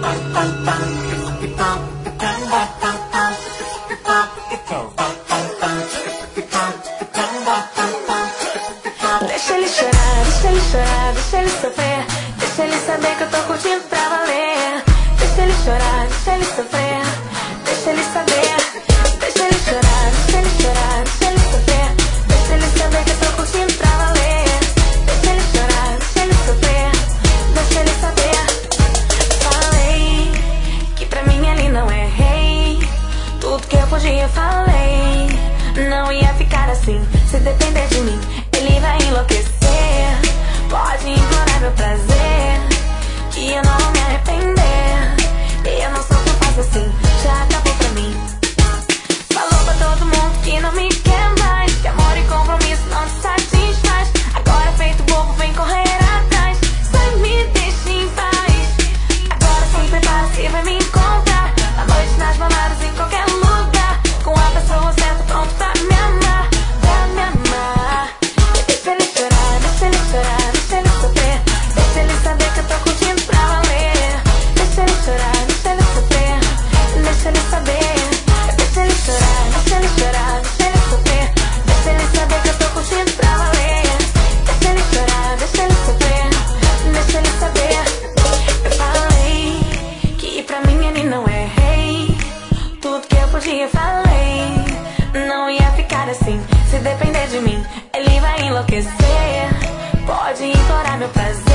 Deixa ele chorar, deixa ele chorar, deixa ele sofrer. Deixa ele saber que eu tô curtindo pra valer. Deixa ele chorar, deixa ele sofrer. Deixa ele saber. Deixa ele chorar, deixa ele chorar, deixa ele sofrer. Deixa ele saber que eu tô curtindo pra valer. Deixa ele chorar, deixa ele sofrer. Deixa ele saber. Falei que pra mim ele não é rei. Tudo que eu podia eu falei. Não ia ficar assim, se depender de mim ele vai enlouquecer. Pode implorar meu prazer, que eu não vou me arrepender. E eu não sou tão fácil assim, já acabou pra mim. Falou pra todo mundo que não me quer mais, que amor e compromisso não te satisfaz. Agora feito bobo vem correr atrás, sai me deixa em paz. Agora sim prepara-se e vai me encontrar à noite, nas baladas, em qualquer lugar, com a pessoa certa pronto pra me amar, pra me amar. Deixa ele chorar, deixa ele chorar, deixa ele sofrer. Deixa ele saber que eu tô curtindo pra valer. Deixa ele chorar, deixa ele sofrer. Deixa ele saber. Deixa ele chorar, deixa ele chorar, deixa ele sofrer. Deixa ele saber que eu tô curtindo pra valer. Deixa ele chorar, deixa ele sofrer. Deixa ele saber. Eu falei que pra mim ele não é rei. Tudo que eu podia eu falei. Não ia ficar assim, se depender de mim ele vai enlouquecer. Pode implorar meu prazer,